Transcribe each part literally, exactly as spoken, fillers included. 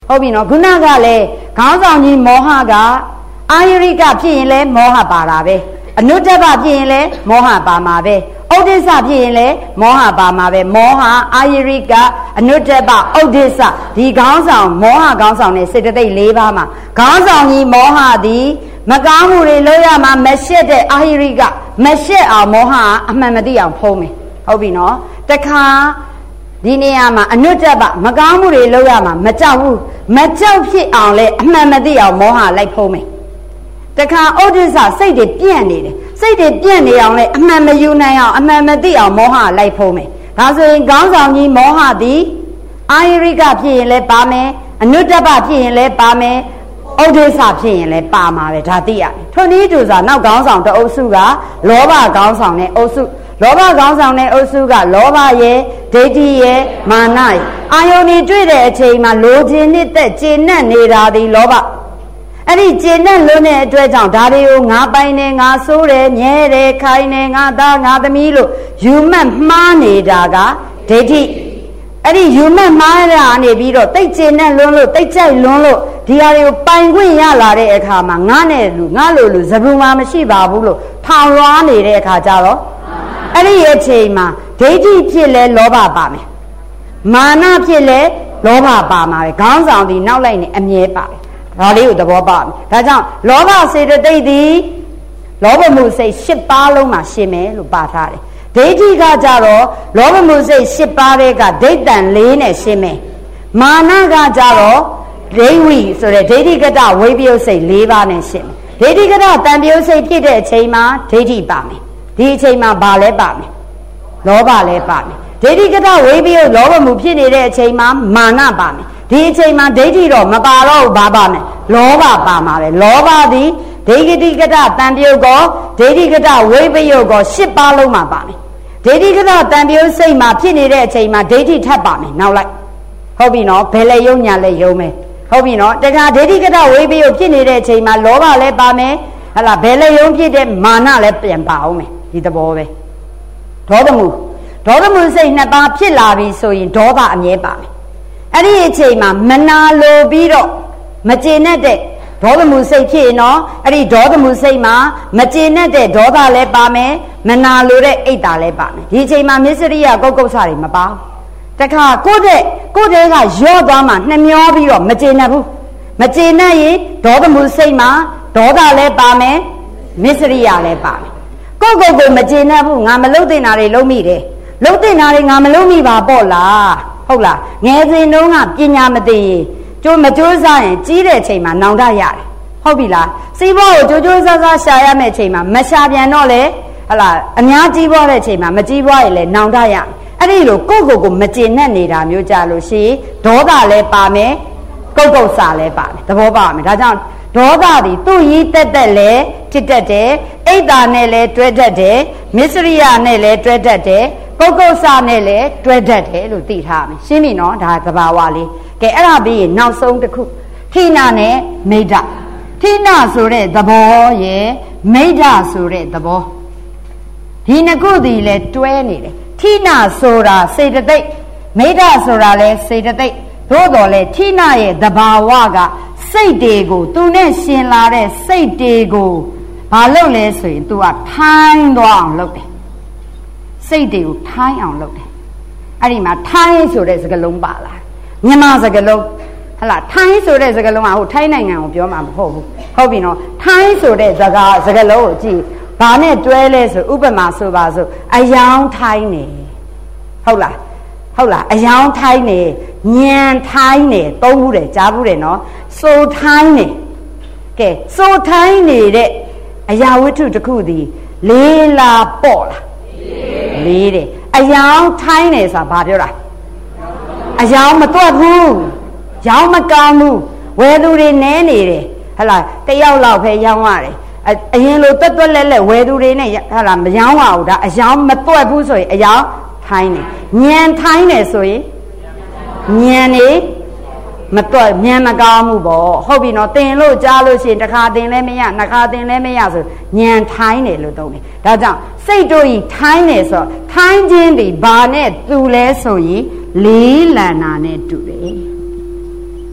ဟုတ်ပြီနော်ခုနကလည်းခေါင်းဆောင်ကြီးမောဟကအာယရိကဖြစ်ရင်လည်းမောဟပါတာပဲအနုတ္တပဖြစ်ရင်လည်းမောဟပါမှာပဲဩဒိစ္စဖြစ်ရင်လည်းမောဟပါမှာပဲမောဟအာယရိကအနုတ္တပဩဒိစ္စဒီခေါင်းဆောင်မောဟခေါင်းဆောင်နဲ့စေတသိက်၄ပါးမှာခေါင်းဆောင်ကြီးမောဟသည်မကောင်းမှုတွေလုပ်ရမှာမရှက်တဲ့အာယရိကမရှက်အောင်မောဟအမှန်မသိအောင်ဖုံးမယ်ဟုတ်ပြီနော်တခါဒီနေရာမှာအနုတ္တပမကောင်းမှုတွေလုပ်ရမှာမကြောက်ဘူးမကြောက်ဖြစ်အောင်လဲအမှန်မသိအောင်မောဟလိုက်ဖုံးမယ်တခါဩဒိစ္စစိတ်တွေပြန့်နေတယ်စိတ်တွေပြန့်နေအောင်လဲအမှန်မယူနိုင်အောင်အမှန်မသိအောင်မောဟလိုက်ဖုံးမယ်ဒါဆိုရင်ခေါင်းဆောင်ကြီးမောဟသည်အာယရိကဖြစ်ရင်လဲပါမယ်အနုတ္တပဖြစ်ရင်လဲပါမယ်ဩဒိစ္စဖြစ်ရင်လဲပါမှာပဲဒါသိရတယ်ထိုနည်းတူစွာနောက်ခေါင်းဆောင်တအုပ်စုကလောဘခေါင်းဆောင်တဲ့အုပ်စုလောဘခေါင်းဆောင်တဲ့အုပ်စုကလောဘရဲ့ဒိဋ္ဌိရဲ့မာနရဲ့အာယုန်တွေတွေ့တဲ့အချိန်မှာလိုချင်နေတဲ့ကျေနပ်နေတာဒီလောဘအဲ့ဒီကျေနပ်လွန်းတဲ့အတွက်ကြောင့်ဒါတွေကိုငါပိုင်နေငါဆိုးတယ်မြဲတယ်ခိုင်းနေငါသားငါသမီးလို့ယူမှတ်မှားနေတာကဒိဋ္ဌိအဲ့ဒီယူမှတ်မှားတာနေပြီးတော့တိတ်ကျေနပ်လွန်းလို့တိတ်ကြိုက်လွန်းလို့ဒီဟာတွေကိုပိုင်ခွင့်ရလာတဲ့အခါမှာငါနဲ့လူငါလိုလူဇဗူမာမရှိပါဘူးလို့ထောင်လွှားနေတဲ့အခါကျတော့အဲ့ဒီအချိန်မှာဒိဋ္ဌိဖြစ်လဲလောဘပါမယ်မာနဖြစ်လဲလောဘပါမှာပဲခေါင်းဆောင်ဒီနောက်လိုက်နေအမြဲပါပဲဒါလေးကိုသဘောပေါက်မယ်ဒါကြောင့်လောဘစေတသိက်သည်လောဘမှုစိတ်၈ပါးလုံးမှာရှင်းမယ်လို့ပါထားတယ်ဒိဋ္ဌိကကြတော့လောဘမှုစိတ်၈ပါးတဲ့ကဒိဋ္ဌံ၄နဲ့ရှင်းမယ်မာနကကြတော့ဒိဋ္ဌိဆိုတဲ့ဒိဋ္ဌိကတဝိပယုတ်စိတ်၄ပါးနဲ့ရှင်းမယ်ဒိဋ္ဌိကတတန်ပယုတ်စိတ်ဖြစ်တဲ့အချိန်မှာဒိဋ္ဌိပါမယ်ဒီအချိန်မှာဘာလဲပါမယ်လောဘလဲပါမယ်ဒိဋ္ဌိကတဝိပယုတ်လောဘမှုဖြစ်နေတဲ့အချိန်မှာမာနပါမယ်ဒီအချိန်မှာဒိဋ္ဌိတော့မပါတော့ဘူးဘာပါမယ်လောဘပါမှာပဲလောဘသည်ဒိဋ္ဌိကတတန်ပယုတ်ကောဒိဋ္ဌိကတဝိပယုတ်ကော၈ပါးလုံးမှာပါမယ်ဒိဋ္ဌိကတတန်ပယုတ်စိတ်မှာဖြစ်နေတဲ့အချိန်မှာဒိဋ္ဌိထပ်ပါမယ်နောက်လိုက်ဟုတ်ပြီနော်ဘယ်လဲယုံညာလဲယုံမယ်ဟုတ်ပြီနော်တခါဒိဋ္ဌိကတဝိပယုတ်ဖြစ်နေတဲ့အချိန်မှာလောဘလည်းပါမယ်ဟလာဘယ်လဲယုံဖြစ်တဲ့မာနလည်းပြန်ပါအောင်မယ်ဒီသဘောပဲဒေါသမှုဒေါသမှုစိတ်နှစ်ပါးဖြစ်လာပြီဆိုရင်ဒေါသအမြဲပါမယ်အဲ့ဒီအချိန်မှာမနာလိုပြီးတော့မကျေနပ်တဲ့ဒေါသမှုစိတ်ဖြစ်ရင်တော့အဲ့ဒီဒေါသမှုစိတ်မှာမကျေနပ်တဲ့ဒေါသလည်းပါမယ်မနာလိုတဲ့အိတ်တာလည်းပါမယ်ဒီအချိန်မှာမစ္စရိယကုတ်ကုတ်ဆတွေမပါတခါကိုယ့်တဲ့ကိုယ့်တဲ့ကရော့သွားမှနှမျောပြီးတော့မကျေနပ်ဘူးမကျေနပ်ရင်ဒေါသမှုစိတ်မှာဒေါသလည်းပါမယ်မစ္စရိယလည်းပါမယ်ကိုယ့်ကိုယ်ကိုမကျေနပ်ဘူးငါမလုပ်တင်တာတွေလုပ်မိတယ်လုပ်တင်တာတွေငါမလုပ်မိပါပေါ့လားဟုတ်လားငယ်စဉ်တုန်းကပညာမသိရင်ကျိုးမကျိုးစားရင်ကြီးတဲ့အချိန်မှာနောင်တရတယ်ဟုတ်ပြီလားစီးပွားကိုကြိုးကြိုးစားစားရှာရမယ့်အချိန်မှာမရှာပြန်တော့လေဟလာအများကြီးပွားတဲ့အချိန်မှာမကြီးပွားရင်လည်းနောင်တရအဲ့ဒီလိုကိုယ့်ကိုယ်ကိုမကျေနပ်နေတာမျိုးကြလို့ရှိရင်ဒေါသလည်းပါမယ်ကုတ်ကုတ်စာလည်းပါမယ်သဘောပေါက်မယ်ဒါကြောင့်ဒေါသသည်သူ့ရည်တက်တက်လည်းဖြစ်တတ်တယ်အိတ်တာနဲ့လည်းတွဲတတ်တယ်မစ္စရိယနဲ့လည်းတွဲတတ်တယ်ပုဂ္ဂိုလ်စာနဲ့လည်းတွဲတတ်တယ်လို့သိထားမယ်ရှင်းပြီနော်ဒါသဘာဝလေးကဲအဲ့ဒါပြီးရင်နောက်ဆုံးတစ်ခုထိနာနဲ့မိဒ္ဒထိနာဆိုတဲ့သဘောရယ်မိဒ္ဒဆိုတဲ့သဘောဒီနှစ်ခုသည်လည်းတွဲနေတယ်ထိနာဆိုတာစေတသိက်မိဒ္ဒဆိုတာလည်းစေတသိက်သို့တော်လည်းထိနာရဲ့သဘာဝကစိတ်တွေကိုသူနဲ့ရှင်လာတဲ့စိတ်တွေကိုဘာလုပ်လဲဆိုရင် तू ကထိုင်းသွားအောင်လုပ်တယ်စိတ်တွေကိုထိုင်းအောင်လုပ်တယ်အဲ့ဒီမှာထိုင်းဆိုတဲ့စကားလုံးပါလာမြန်မာစကားလုံးဟလာထိုင်းဆိုတဲ့စကားလုံးကဟိုထိုင်းနိုင်ငံကိုပြောမှာမဟုတ်ဘူးဟုတ်ပြီနော်ထိုင်းဆိုတဲ့စကားစကားလုံးကိုကြည့်ဘာနဲ့တွဲလဲဆိုဥပမာဆိုပါစို့အယောင်ထိုင်းနေဟုတ်လားဟုတ်လားအယောင်ထိုင်းနေညံထိုင်းနေသုံးဘူးတယ်ကြားဘူးတယ်နော်စိုးထိုင်းနေကဲစိုးထိုင်းနေတဲ့အရာဝတ္ထုတစ်ခုသည်လေးလာပေါ့လားလေးတယ်အယောင်ထိုင်းနေဆိုတာဘာပြောတာအယောင်မတွက်ဘူးရောင်းမကောင်းဘူးဝယ်သူတွေနဲနေတယ်ဟလာတယောက်လောက်ပဲရောင်းရတယ်အရင်လိုတွက်တွက်လက်လက်ဝယ်သူတွေနဲ့ဟလာမရောင်းပါဘူးဒါအယောင်မတွက်ဘူးဆိုရင်အယောင်ထိုင်းနေညံထိုင်းနေဆိုရင်ညံနေမတွက်ညံမကောင်းမှုပေါ့ဟုတ်ပြီနော်တင်လို့ကြားလို့ရှိရင်တစ်ခါတင်လဲမရနှစ်ခါတင်လဲမရဆိုညံထိုင်းနေလို့သုံးတယ်ဒါကြောင့်စိတ်တို့ဤထိုင်းနေဆိုထိုင်းခြင်းဒီဘာနဲ့တူလဲဆိုရင်လေးလန္နာနဲ့တူတယ်ဟ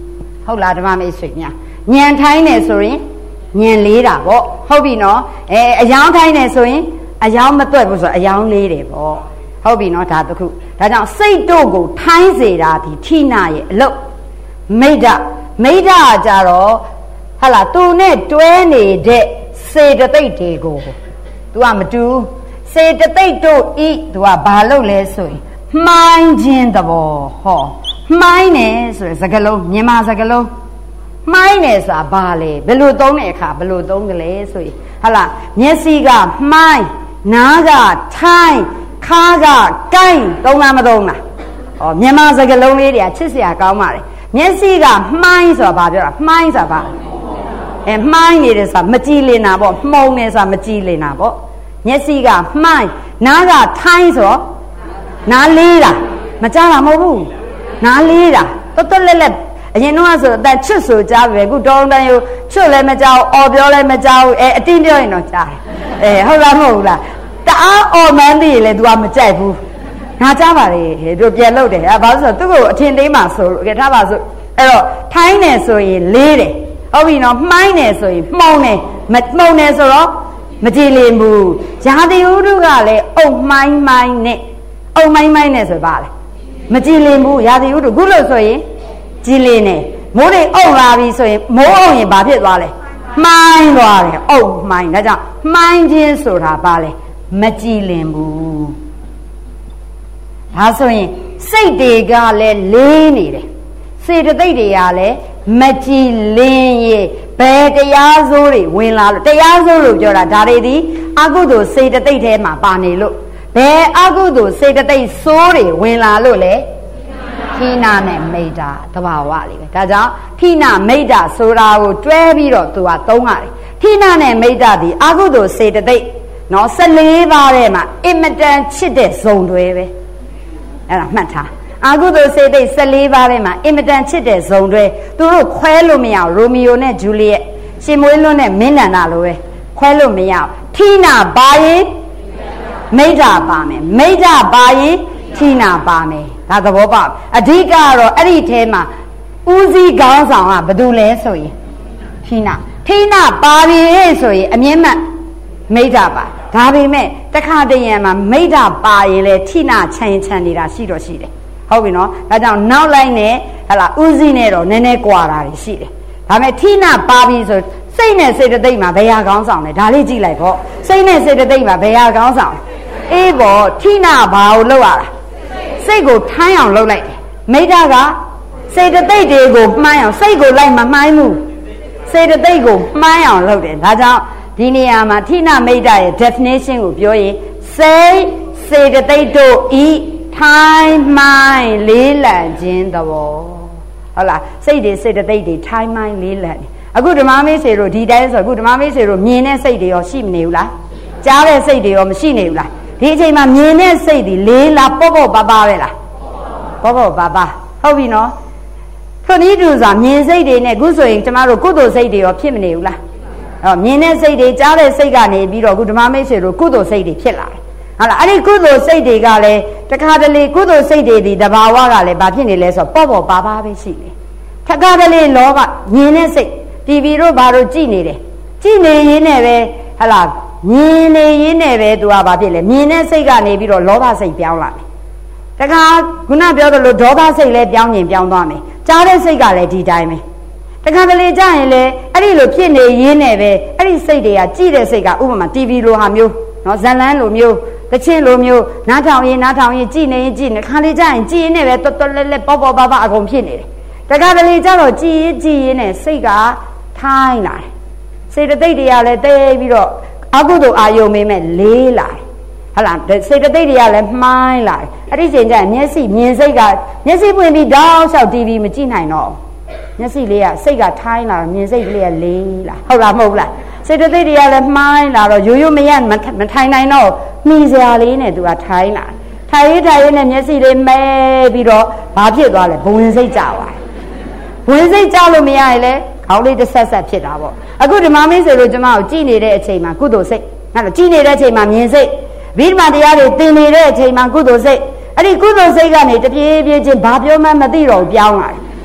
ဟုတ်လားဓမ္မမိတ်ဆွေများညံထိုင်းနေဆိုရင်ညံလေးတာပေါ့ဟုတ်ပြီနော်အဲအယောင်ထိုင်းနေဆိုရင်အယောင်မတွက်ဘူးဆိုအယောင်လေးတယ်ပေါ့ဟုတ်ပြီနော်ဒါတခုဒါကြောင့်စိတ်တို့ကိုထိုင်းစေတာဒီဌိနရဲ့အလုပ်မိဒ္ဒမိဒ္ဒကကြတော့ဟာလာသူနဲ့တွဲနေတဲ့စေတသိက်တွေကို तू ကမတူစေတသိက်တို့ဤ तू ကဘာလုပ်လဲဆိုရင်မှိုင်းခြင်းသဘောဟောမှိုင်းနေဆိုရယ်စကားလုံးမြန်မာစကားလုံးမှိုင်းနေဆိုတာဘာလဲဘယ်လိုသုံးတဲ့အခါဘယ်လိုသုံးကြလဲဆိုရင်ဟာလာမျက်စိကမှိုင်းနားကထိုင်းခါးကကိုင်းသုံးလားမသုံးလားဟောမြန်မာစကားလုံးလေးတွေကချစ်စရာကောင်းပါတယ်မျက်စိကမှိုင်းဆိုတာဘာပြောတာမှိုင်းဆိုတာဘာအဲမှိုင်းနေတယ်ဆိုတာမကြည်လင်တာပေါ့မှုံနေဆိုတာမကြည်လင်တာပေါ့မျက်စိကမှိုင်းနားကထိုင်းဆိုနားလေးတာမကြားတာမဟုတ်ဘူးနားလေးတာတော်တော်လက်လက်အရင်တော့ဆိုအတန်ချွတ်ဆိုကြားပဲအခုတောင်းတန်းယူချွတ်လည်းမကြောက်အော်ပြောလည်းမကြောက်အဲအတင်းပြောရင်တော့ကြားတယ်အဲဟုတ်လားမဟုတ်လားတအားအော်မှန်းသိရင်လည်း तू ကမကြိုက်ဘူးငါကြားပါလေသူပြန်လို့တယ်အဲဘာလို့ဆိုသူ့ကိုအထင်သေးမှဆိုလို့ကဲထားပါဆိုအဲ့တော့ထိုင်းနေဆိုရင်လေးတယ်ဟုတ်ပြီနော်မှိုင်းနေဆိုရင်မှုံနေမမှုံနေဆိုတော့မကြည်လင်ဘူးဇာတိဥဒုကလည်းအုံမှိုင်းမှိုင်းနဲ့အုံမှိုင်းမှိုင်းနဲ့ဆိုပါလေမကြည်လင်ဘူးဇာတိဥဒုခုလို့ဆိုရင်ကြည်လင်နေမိုးတွေအုံလာပြီဆိုရင်မိုးအုံရင်ဘာဖြစ်သွားလဲမှိုင်းသွားတယ်အုံမှိုင်းဒါကြောင့်မှိုင်းခြင်းဆိုတာပါလေမကြည်လင်ဘူးဒါဆိုရင်စိတ်တွေကလည်းလေးနေတယ်စေတသိက်တွေကလည်းမကြည်လင်ရေဘယ်တရားစိုးတွေဝင်လာလို့တရားစိုးလို့ပြောတာဒါတွေဒီအကုသိုလ်စေတသိက်ထဲမှာပါနေလို့ဘယ်အကုသိုလ်စေတသိက်စိုးတွေဝင်လာလို့လဲဌိနနဲ့မိဒ္ဒသဘာဝလေးပဲဒါကြောင့်ဌိနမိဒ္ဒဆိုတာကိုတွဲပြီးတော့သူကသုံးရတယ်ဌိနနဲ့မိဒ္ဒဒီအကုသိုလ်စေတသိက်နော်၁၄ပါးထဲမှာအင်မတန်ချစ်တဲ့ဇုံတွဲပဲအဲ့ဒါမှတ်ထားအာကုသိုလ်စေတိတ်၁၄ပါးထဲမှာအင်မတန်ချစ်တဲ့ဇုံတွေသူတို့ခွဲလို့မရအောင်ရိုမီယိုနဲ့ဂျူလီယက်ရှင်မွေးလွန်းနဲ့မင်းနန္ဒလိုပဲခွဲလို့မရအောင်ဌိနပါရင်မိဒ္ဒပါမယ်မိဒ္ဒပါရင်ဌိနပါမယ်ဒါသဘောပေါက်အဓိကကတော့အဲ့ဒီထဲမှာဦးစီးခေါင်းဆောင်ကဘာလို့လဲဆိုရင်ဌိနဌိနပါပြီဆိုရင်အမြင့်မှတ်မိဒ္ဒပါဒါပေမဲ့တခါတရံမှာမိဒ္ဒပါရင်လေဌိနချန်ချန်နေတာရှိတော့ရှိတယ်ဟုတ်ပြီနော်ဒါကြောင့်နောက်လိုက်နဲ့ဟလာဥစည်းနဲ့တော့နည်းနည်းကွာတာရှိတယ်ဒါပေမဲ့ဌိနပါပြီဆိုစိတ်နဲ့စေတသိက်မှာဘယ်ဟာကောင်းဆောင်လဲဒါလေးကြည့်လိုက်ပေါ့စိတ်နဲ့စေတသိက်မှာဘယ်ဟာကောင်းဆောင်အေးပေါ့ဌိနဘာကိုလုပ်ရတာစိတ်ကိုထိုင်းအောင်လုပ်လိုက်တယ်မိဒ္ဒကစေတသိက်တွေကိုမှိုင်းအောင်စိတ်ကိုလိုက်မမှိုင်းဘူးစေတသိက်ကိုမှိုင်းအောင်လုပ်တယ်ဒါကြောင့်ဒီနေရာမှာဌိနမိဒ္ဒရဲ့ definition ကိုပြောရင်စိတ်စေတသိက်တို့ဤထိုင်းမှိုင်းလေးလံခြင်းသဘောဟုတ်လားစိတ်တွေစေတသိက်တွေထိုင်းမှိုင်းလေးလံအခုဓမ္မမေးစေတို့ဒီတိုင်းဆိုအခုဓမ္မမေးစေတို့မြင်တဲ့စိတ်တွေရောရှိမနေဘူးလားကြားတဲ့စိတ်တွေရောမရှိနေဘူးလားဒီအချိန်မှာမြင်တဲ့စိတ်တွေလေးလားပေါ့ပေါ့ပါပါပဲလားပေါ့ပေါ့ပါပါဟုတ်ပြီနော်ခဏီးတူစွာမြင်စိတ်တွေနဲ့အခုဆိုရင်ကျမတို့ကုသိုလ်စိတ်တွေရောဖြစ်မနေဘူးလားအော်မြင်တဲ့စိတ်တွေကြားတဲ့စိတ်ကနေပြီးတော့အခုဓမ္မမိတ်ဆွေတို့ကုသိုလ်စိတ်တွေဖြစ်လာတယ်ဟုတ်လားအဲ့ဒီကုသိုလ်စိတ်တွေကလည်းတခါတလေကုသိုလ်စိတ်တွေဒီတဘာဝကလည်းဘာဖြစ်နေလဲဆိုတော့ပေါ့ပေါ့ပါပါပဲရှိတယ်တခါတလေလောဘမြင်တဲ့စိတ်တီဗီတို့ဘာတို့ကြည့်နေတယ်ကြည့်နေရင်းနဲ့ပဲဟလားမြင်နေရင်းနဲ့ပဲသူကဘာဖြစ်လဲမြင်တဲ့စိတ်ကနေပြီးတော့လောဘစိတ်ပြောင်းလာတယ်တခါခုနပြောသလိုဒေါသစိတ်လည်းပြောင်းရင်ပြောင်းသွားမယ်ကြားတဲ့စိတ်ကလည်းဒီတိုင်းပဲတခါတလေကြာရင်လေအဲ့ဒီလိုဖြစ်နေရင်းနဲ့ပဲအဲ့ဒီစိတ်တွေကကြည့်တဲ့စိတ်ကဥပမာတီဗီလိုဟာမျိုးနော်ဇလန်းလိုမျိုးတချင်းလိုမျိုးနားထောင်ရင်နားထောင်ရင်ကြည့်နေရင်ကြည့်နေခါလေးကြာရင်ကြည့်ရင်လည်းပဲတော်တော်လဲလဲပေါ့ပေါ့ပါပါအကုန်ဖြစ်နေတယ်တခါတလေကြာတော့ကြည့်ရင်ကြည့်ရင်နဲ့စိတ်ကထိုင်းလာတယ်စေတသိက်တွေကလည်းတဲပြီးတော့အကုသိုလ်အာယုံမေးမဲ့လေးလာတယ်ဟုတ်လားစေတသိက်တွေကလည်းမှိုင်းလာတယ်အဲ့ဒီချိန်ကျရင်မျက်စိမြင်စိတ်ကမျက်စိပွင့်ပြီးတောက်လျှောက်တီဗီမကြည့်နိုင်တော့မျက်စိလေးကစိတ်ကထိုင်းလာမြင်စိတ်ကလေးကလေးလာဟုတ်လားမဟုတ်လားစေတသိက်တွေကလည်းမှိုင်းလာတော့ရိုးရိုးမရမထိုင်နိုင်တော့မှီစရာလေးနဲ့သူကထိုင်းလာထိုင်ရထိုင်ရနဲ့မျက်စိလေးမဲပြီးတော့ဘာဖြစ်သွားလဲဘဝင်စိတ်ကြသွားတယ်ဘဝင်စိတ်ကြလို့မရရင်လည်းခေါင်းလေးတစ်ဆက်ဆက်ဖြစ်တာပေါ့အခုဓမ္မမင်းဆိုလို့ကျမကိုကြည်နေတဲ့အချိန်မှာကုသိုလ်စိတ်ဟုတ်လားကြည်နေတဲ့အချိန်မှာမြင်စိတ်ဗိဓမာတရားတွေသင်နေတဲ့အချိန်မှာကုသိုလ်စိတ်အဲ့ဒီကုသိုလ်စိတ်ကနေတပြေးပြေးချင်းဘာပြောမှမသိတော့ပြောင်းလာတယ်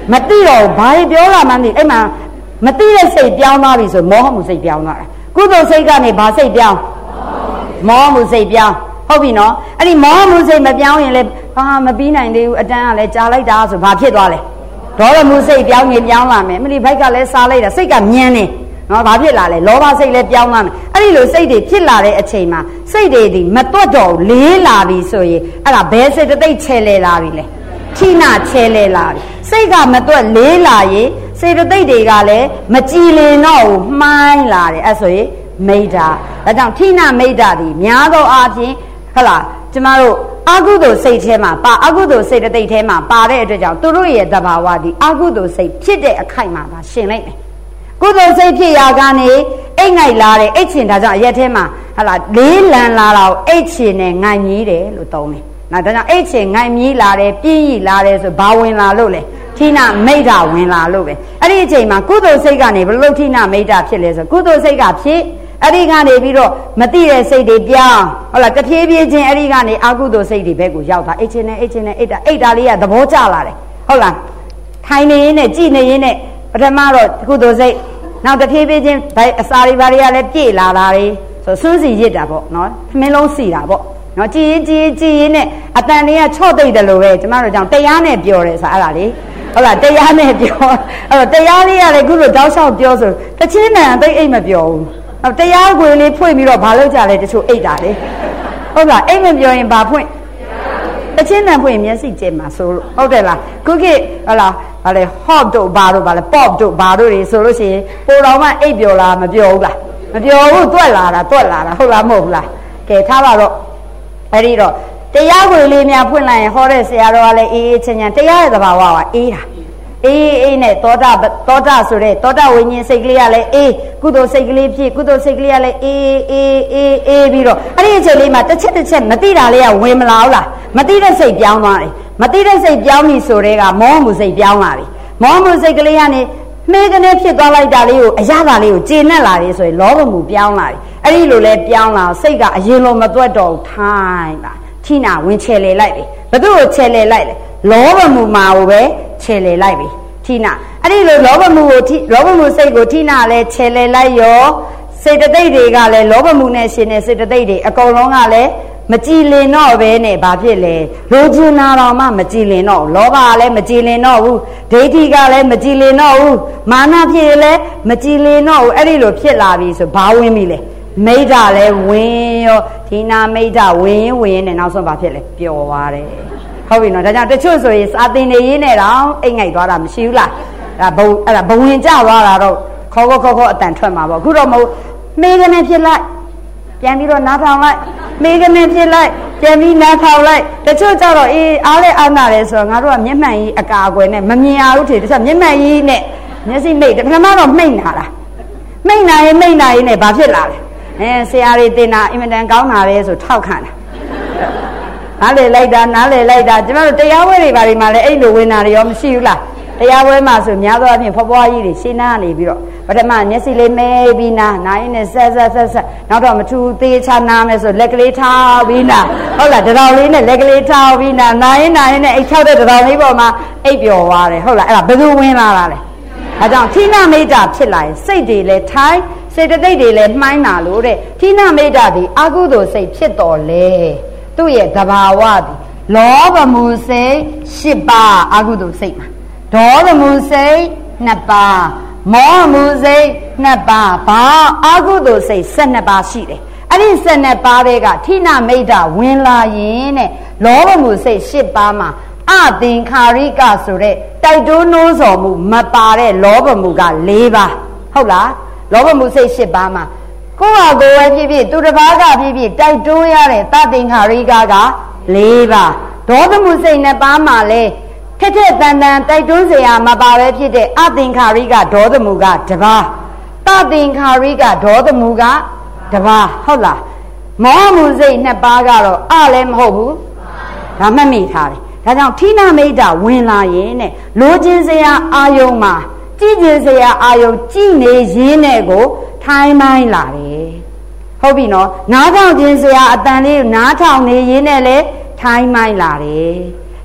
မသိတော့ဘာပြောလာမှန်းသိအဲ့မှာမသိတဲ့စိတ်ပြောင်းသွားပြီဆိုမောဟမှုစိတ်ပြောင်းသွားတာကုသိုလ်စိတ်ကနေဘာစိတ်ပြောင်းမောဟမှုစိတ်ပြောင်းဟုတ်ပြီနော်အဲ့ဒီမောဟမှုစိတ်မပြောင်းရင်လည်းဘာမပြီးနိုင်သေးဘူးအတန်းကလည်းကြာလိုက်တာဆိုဘာဖြစ်သွားလဲဒေါသမှုစိတ်ပြောင်းရင်ပြောင်းလာမယ်မလီဘိုက်ကလည်းစားလိုက်တာစိတ်ကမြန်းနေနော်ဘာဖြစ်လာလဲလောဘစိတ်လည်းပြောင်းသွားမယ်အဲ့ဒီလိုစိတ်တွေဖြစ်လာတဲ့အချိန်မှာစိတ်တွေဒီမတွတ်တော့လေးလာပြီဆိုရင်အဲ့ဒါဘယ်စိတ်တိတ်ချဲလဲလာပြီလဲထိနာချဲလဲလာပြီစိတ်ကမတွတ်လေးလာရင်စေတသိက်တွေကလည်းမကြည်လင်တော့ဘူးမှိုင်းလာတယ်အဲ့ဆိုရင်မိဒ္ဓဒါကြောင့်ထိနာမိဒ္ဓသည်များသောအားဖြင့်ဟုတ်လားကျမတို့အကုသိုလ်စိတ်ထဲမှာပါအကုသိုလ်စိတ်တိတ်ထဲမှာပါတဲ့အတွက်ကြောင့်သူတို့ရဲ့သဘာဝသည်အကုသိုလ်စိတ်ဖြစ်တဲ့အခိုက်မှာပါရှင်လိုက်တယ်ကုသိုလ်စိတ်ဖြစ်ရာကနေအိတ်ငိုက်လာတယ်အိတ်ချင်ဒါကြောင့်ရက်ထဲမှာဟုတ်လားလေးလံလာတော့အိတ်ချင်နဲ့ငိုင်ကြီးတယ်လို့သုံးတယ်နော်ဒါကြောင့်အိတ်ချင်ငိုင်ကြီးလာတယ်ပြင်းကြီးလာတယ်ဆိုဘာဝင်လာလို့လဲထိနာမိဒ္ဓဝင်လာလို့ပဲအဲ့ဒီအချိန်မှာကုသိုလ်စိတ်ကနေဘယ်လိုထိနာမိဒ္ဓဖြစ်လဲဆိုကုသိုလ်စိတ်ကဖြစ်အဲ့ဒီကနေပြီးတော့မတိတဲ့စိတ်တွေပြောင်းဟုတ်လားတဖြည်းဖြည်းချင်းအဲ့ဒီကနေအကုသိုလ်စိတ်တွေဘက်ကိုရောက်တာအိတ်ချင်းနဲ့အိတ်ချင်းနဲ့အိတ်တာအိတ်တာလေးကသဘောကျလာတယ်ဟုတ်လားထိုင်နေရင်းနဲ့ကြည်နေရင်းနဲ့ပထမတော့ကုသိုလ်စိတ်နောက်တဖြည်းဖြည်းချင်းအစာတွေဘာတွေကလည်းပြည့်လာတာတွေဆိုစွန်းစီရစ်တာပေါ့နော်သမင်းလုံးစီတာပေါ့နော်ကြည်ရင်ကြည်ကြည်ရင်နဲ့အတန်တွေကချော့သိပ်တယ်လို့ပဲကျမတို့ကြောင့်တရားနဲ့ပြောတယ်ဆိုအဲ့ဒါလေဟုတ်လားတရားနဲ့ပြောအဲ့တော့တရားလေးကလည်းခုလိုတောက်လျှောက်ပြောဆိုတချင်းတန်သိအိတ်မပြောဘူးအဲ့တရားကိုလေးဖွင့်ပြီးတော့ဘာလုပ်ကြလဲတချို့အိတ်တာလေဟုတ်လားအိတ်မပြောရင်ဘာဖွင့်တချင်းတန်ဖွင့်ရင်မျက်စိကျဲမှာဆိုလို့ဟုတ်တယ်လားခုခေတ်ဟုတ်လားဘာလဲ hot တို့ဘာတို့ဘာလဲ pop တို့ဘာတို့တွေဆိုလို့ရှိရင်ပိုတော်မှအိတ်ပြောလားမပြောဘူးလားမပြောဘူးတွက်လာတာတွက်လာတာဟုတ်လားမဟုတ်ဘူးလားကဲထားပါတော့အဲ့ဒီတော့တရားကိုလေးများဖွင့်လိုက်ရင်ဟောတဲ့ဆရာတော်ကလည်းအေးအေးချမ်းချမ်းတရားရဲ့သဘာဝကအေးတာအေးအေးနဲ့သောတာသောတာဆိုတဲ့သောတာဝိညာဉ်စိတ်ကလေးကလည်းအေးကုသိုလ်စိတ်ကလေးဖြစ်ကုသိုလ်စိတ်ကလေးကလည်းအေးအေးအေးအေးပြီးတော့အဲ့ဒီအချိန်လေးမှာတစ်ချက်တစ်ချက်မသိတာလေးကဝင်မလာဘူးလားမသိတဲ့စိတ်ပြောင်းသွားတယ်မသိတဲ့စိတ်ပြောင်းပြီဆိုတဲ့ကမောမှုစိတ်ပြောင်းလာပြီမောမှုစိတ်ကလေးကနေမေကနေဖြစ်သွားလိုက်တာလေးကိုအရသာလေးကိုကျေနပ်လာတယ်ဆိုရင်လောဘမှုပြောင်းလာပြီအဲ့ဒီလိုလဲပြောင်းလာစိတ်ကအရင်လိုမသွက်တော့ထိုင်းပါထိနာဝင်ချဲလေလိုက်ပြီဘသူ့ကိုချဲလေလိုက်လေလောဘမှုမှာကိုပဲချဲလေလိုက်ပြီထိနာအဲ့ဒီလိုလောဘမှုကိုထိလောဘမှုစိတ်ကိုထိနာလဲချဲလေလိုက်ရောစေတသိက်တွေကလည်းလောဘမှုနဲ့ရှင်တဲ့စေတသိက်တွေအကုန်လုံးကလည်းမကြည်လင်တော့ပဲနဲ့ဘာဖြစ်လဲလိုချင်တာတော့မှမကြည်လင်တော့လောဘကလည်းမကြည်လင်တော့ဘူးဒိဋ္ဌိကလည်းမကြည်လင်တော့ဘူးမာနဖြစ်ရင်လည်းမကြည်လင်တော့ဘူးအဲ့ဒီလိုဖြစ်လာပြီဆိုဘာဝင်ပြီလဲမိဒ္ဓလည်းဝင်ရောဒီနာမိဒ္ဓဝင်ရင်ဝင်ရင်နဲ့နောက်ဆုံးဘာဖြစ်လဲပျော်သွားတယ်ဟုတ်ပြီနော်ဒါကြောင့်တချို့ဆိုရင်စာသင်နေရင်းနဲ့တော့အိတ်ငိုက်သွားတာမရှိဘူးလားအဲ့ဒါဘုံအဲ့ဒါဘဝင်ကြသွားတာတော့ခေါ်ခေါ်ခေါ်ခေါ်အတန်ထွက်မှာပေါ့အခုတော့မဟုတ်မေကနေဖြစ်လိုက်ပြန်ပြီးတော့နားထောင်လိုက်မေကနေဖြစ်လိုက်ပြန်ပြီးနားထောင်လိုက်တချို့ကြတော့အေးအားလဲအားနာတယ်ဆိုတော့ငါတို့ကမျက်မှန်ကြီးအကာအကွယ်နဲ့မမြင်အောင်ထင်တခြားမျက်မှန်ကြီးနဲ့မျက်စိမိတ်ပထမတော့မိတ်နာတာမိတ်နာရင်မိတ်နာရင်နဲ့ဘာဖြစ်လာလဲအဲဆရာတွေတင်တာအင်မတန်ကောင်းတာပဲဆိုထောက်ခံတာနားလေလိုက်တာနားလေလိုက်တာကျမတို့တရားဝဲတွေဘာတွေမှာလဲအဲ့လိုဝင်တာတွေရောမရှိဘူးလားတရားဝဲမှာဆိုများသောအားဖြင့်ဖွားဖွားကြီးတွေရှင်းနာနေပြီးတော့ပထမမျက်စိလေးမဲပြီးနာနားရင်းနဲ့ဆက်ဆက်ဆက်ဆက်နောက်တော့မထူသေးချာနားမယ်ဆိုလက်ကလေးထားပြီးနာဟုတ်လားတတော်လေးနဲ့လက်ကလေးထားပြီးနာနားရင်းနားရင်းနဲ့အိတ်ထောက်တဲ့တတော်လေးပေါ်မှာအိတ်ပျော်သွားတယ်ဟုတ်လားအဲ့ဒါဘယ်သူဝင်လာတာလဲအဲကြောင့်ထိနာမိတ်တာဖြစ်လာရင်စိတ်တွေလည်းထိုင်းစေတသိက်တွေလည်းမှိုင်းလာလို့တဲ့ထိနာမိတ်တာဒီအကုသိုလ်စိတ်ဖြစ်တော်လေသူ့ရဲ့သဘာဝဒီလောဘမှုစိတ်၈ပါးအကုသိုလ်စိတ်မှာဒေါသမှုစိတ်၂ပါးမောဟမှုစိတ်၂ပါးဘာအကုသိုလ်စိတ်၁၂ပါးရှိတယ်အဲ့ဒီ၁၂ပါးတွေကထိနာမိတ်တာဝင်လာရင်တဲ့လောဘမှုစိတ်၈ပါးမှာအသင်္ခါရိကဆိုတဲ့တိုက်တွန်းနှိုးဆော်မှုမပါတဲ့လောဘမှုက၄ပါးဟုတ်လားလောဘမှုစိတ်၈ပါးမှာကိုယ့်ဟာကိုယ်ပဲဖြစ်ဖြစ်သူတစ်ပါးကဖြစ်ဖြစ်တိုက်တွန်းရတဲ့တသင်္ခါရိကက၄ပါးဒေါသမှုစိတ်၂ပါးမှာလဲထက်ထက်တန်တန်တိုက်တွန်းเสียမပါပဲဖြစ်တဲ့အသင်္ခါရိကဒေါသမှုကတပါးတသင်္ခါရိကဒေါသမှုကတပါးဟုတ်လားမောဟမှုစိတ်၂ပါးကတော့အလည်းမဟုတ်ဘူးဒါမှတ်မိထားတယ်ဒါကြောင့်ထိနာမိတ်တာဝင်လာရင်တဲ့လိုချင်เสียအာယုံမှာကြည်ကျင်เสียအာယုံကြည်နေရင်းနဲ့ကိုထိုင်းမိုင်းလာတယ်ဟုတ်ပြီနော်နားထောင်ခြင်းเสียအတန်လေးနားထောင်နေရင်းနဲ့လေထိုင်းမိုင်းလာတယ်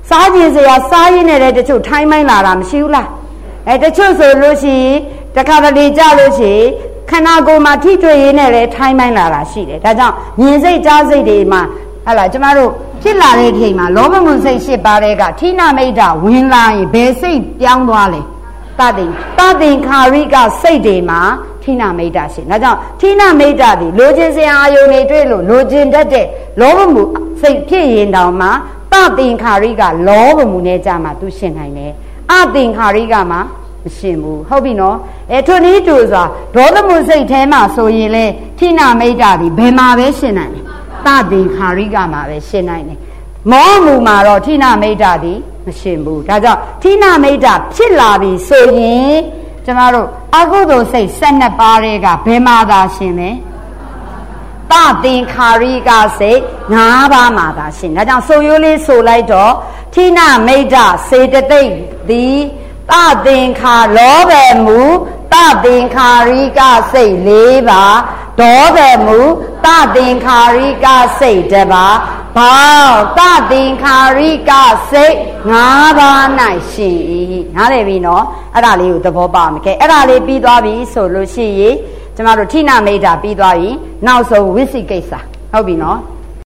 စားခြင်းစရာစားရင်းနဲ့တချို့ထိုင်းမိုင်းလာတာမရှိဘူးလားအဲတချို့ဆိုလို့ရှိရင်တခါတလေကြလို့ရှိရင်ခန္ဓာကိုယ်မှာထိတွေ့ရင်းနဲ့လည်းထိုင်းမိုင်းလာတာရှိတယ်ဒါကြောင့်မြင်စိတ်ကြားစိတ်တွေမှာဟလာကျမတို့ဖြစ်လာတဲ့ချိန်မှာလောဘမုစိတ်ရှစ်ပါးတဲ့ကဌိနမိတ်တာဝင်လာရင်ဘယ်စိတ်ပြောင်းသွားလဲတသိတသိခါရိကစိတ်တွေမှာဌိနမိတ်တာရှိဒါကြောင့်ဌိနမိတ်တာဒီလိုချင်စရာအာယုန်တွေတွေ့လို့လိုချင်တတ်တဲ့လောဘမှုစိတ်ဖြစ်ရင်တောင်မှတသိခါရိကလောဘမှုနဲ့ကြမှာသူရှင်းနိုင်တယ်အသိခါရိကမှာမရှင်းဘူးဟုတ်ပြီနော်အဲထွန်းဤတူစွာဒေါသမှုစိတ်ထဲမှာဆိုရင်လေဌိနမိတ်တာဒီဘယ်မှာပဲရှင်းနိုင်တယ်တသိခါရိကမှာပဲရှင်းနိုင်တယ်မောမှုမှာတော့ဌိနမိတ်တာဒီမရှင်းဘူးဒါကြောင့်ဌိနမိတ်တာဖြစ်လာပြီဆိုရင်ကျမတို့အကုသိုလ်စိတ်၁၂ပါးတွေကဘယ်မှာသာရှင်းလဲတသိခါရိကစိတ်၅ပါးမှာသာရှင်းဒါကြောင့်ဆိုရိုးလေးဆိုလိုက်တော့ဌိနမိတ်တာစေတသိက်သည်တသိခါလောဘမူတသိခါရိကစိတ်၄ပါးဒေါသမူတသိခါရိကစိတ်တစ်ပါးဘောတသိခါရိကစိတ်၅ပါး၌ရှိ၏နားလည်ပြီနော်အဲ့ဒါလေးကိုသဘောပေါက်မယ်ကဲအဲ့ဒါလေးပြီးသွားပြီဆိုလို့ရှိရင်ကျမတို့ဌိနမိတ်တာပြီးသွားပြီနောက်ဆုံးဝိသိကိစ္စဟုတ်ပြီနော်